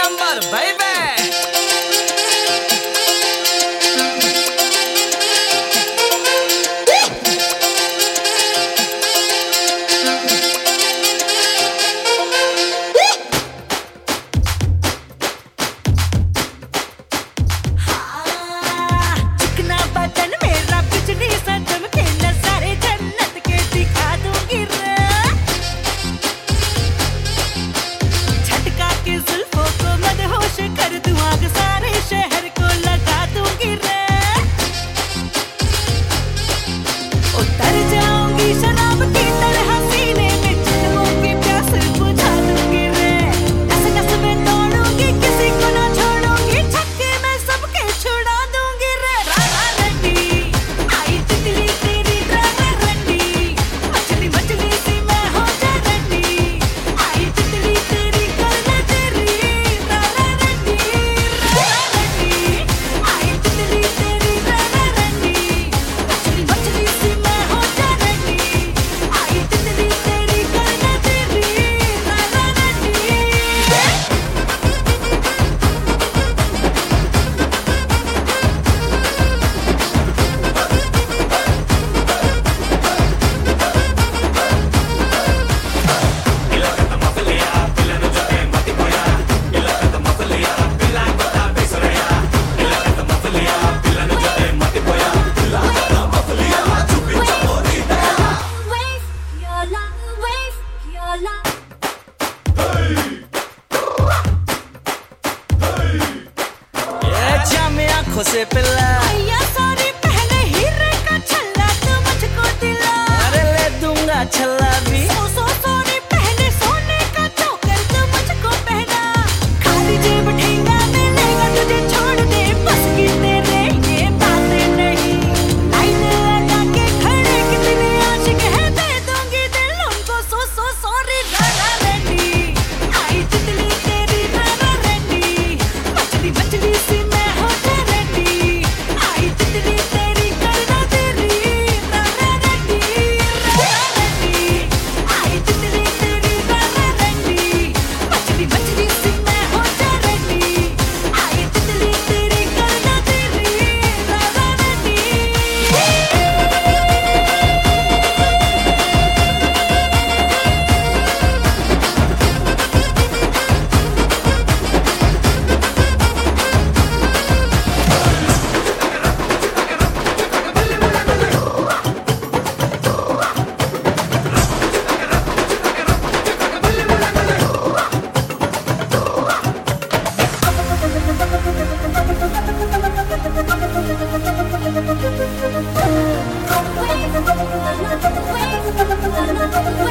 number, baby. से पिल्ला सारी पहले हीरे का छल्ला तो मुझको दिला। अरे ले दूंगा छल्ला भी। सोनी पहले सोने का चोकर तो मुझको पहना। खाली जेब ठेंगा मिलेगा तुझे छोड़ दे बस की तेरे ये बातें नहीं। लाइन लगा के खड़े कितने आशिक है दे दूंगी दिल उनको सॉरी रारा रेड्डी। आई तितली तेरी रारा रेड्डी मछली मछली सी Another way.